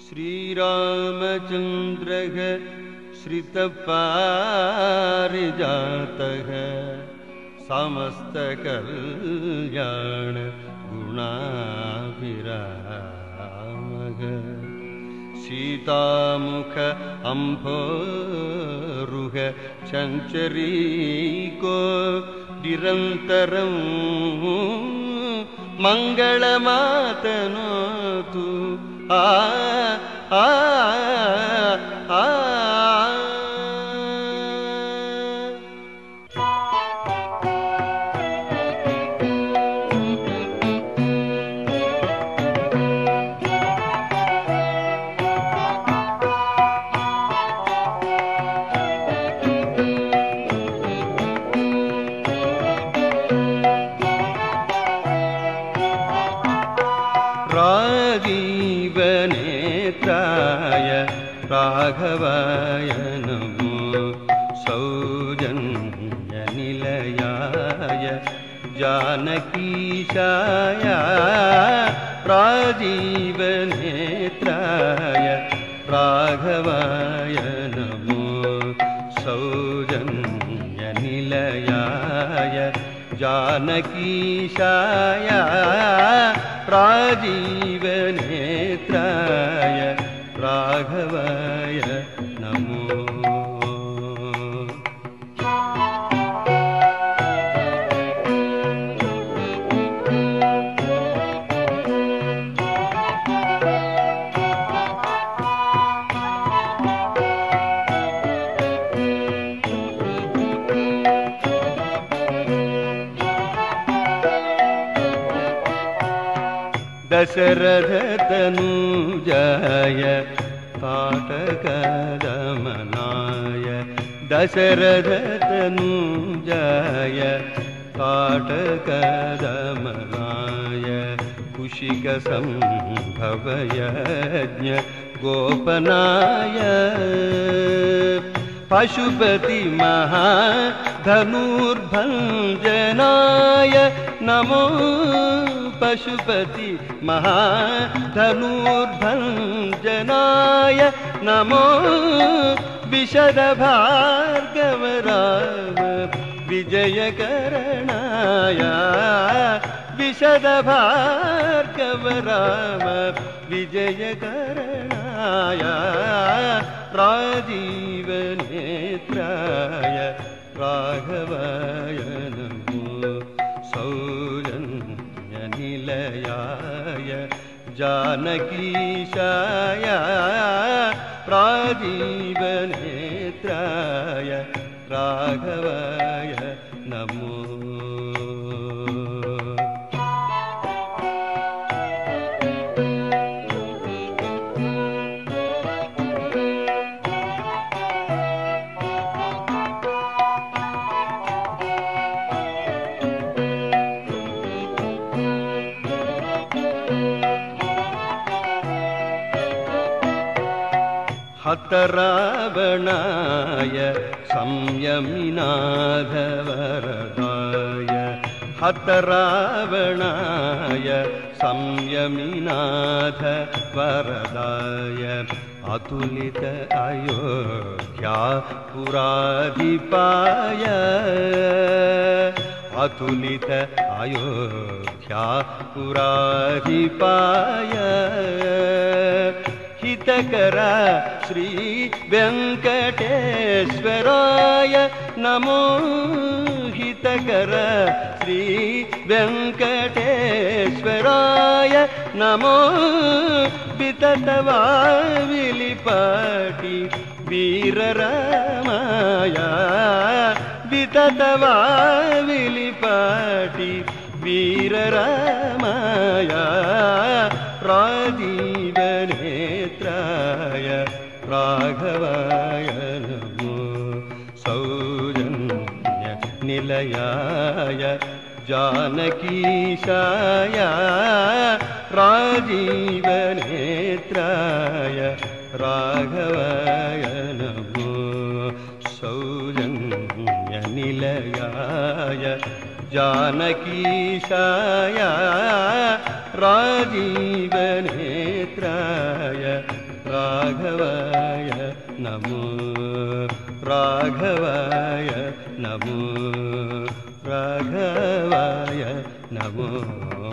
श्रीरामचन्द्रः श्रितपारिजातः समस्तकल्याण गुणाभिरामः सीतामुख अम्भोरुह चञ्चरीको निरन्तरं मङ्गलमातनोतु आ आ आ राजीवनेत्राय राघवाय नमो सौजन्यनिलयाय जानकीशाय राजीवनेत्राय राघवाय नमो सौजन्यनिलयाय जानकीशाय राजीवनेत्राय राघवाय नमो दशरथतनूजाय ताटकदमनाय दशरथतनूजाय ताटकदमनाय कुशिकसम्भवयज्ञ गोपनाय पशुपति महाधनुर्भञ्जनाय नमो पशुपति महाधनुर्भञ्जनाय नमो विशदभार्गवराम विजयकरणाय विशदभार्गवराम विजयकरणाय राजीवनेत्राय राघवाय नमो सौजन्यनिलयाय जानकीशाय राजीवनेत्राय राघवाय नमो हतरावणाय संयमिनाथवरदाय हतरावणाय संयमिनाथ वरदाय अतुलित अयोध्यापुराधिपाय अतुलित अयोध्यापुराधिपाय हितकर श्री वेंकटेश्वराय नमो हितकर श्री वेंकटेश्वराय नमो विततवाविलिपाटि वीररामाय विततवाविलिपाटि वीररामाय राजीवनेत्राय राघवाय नमो सौजन्यनिलयाय जानकीशाय राजीवनेत्राय राघवाय नमो सौजन्यनिलयाय जानकीशाय राजीवनेत्राय ರಾಘವಾಯ ನಮೋ ರಾಘವಾಯ ನಮೋ ರಾಘವಾಯ ನಮೋ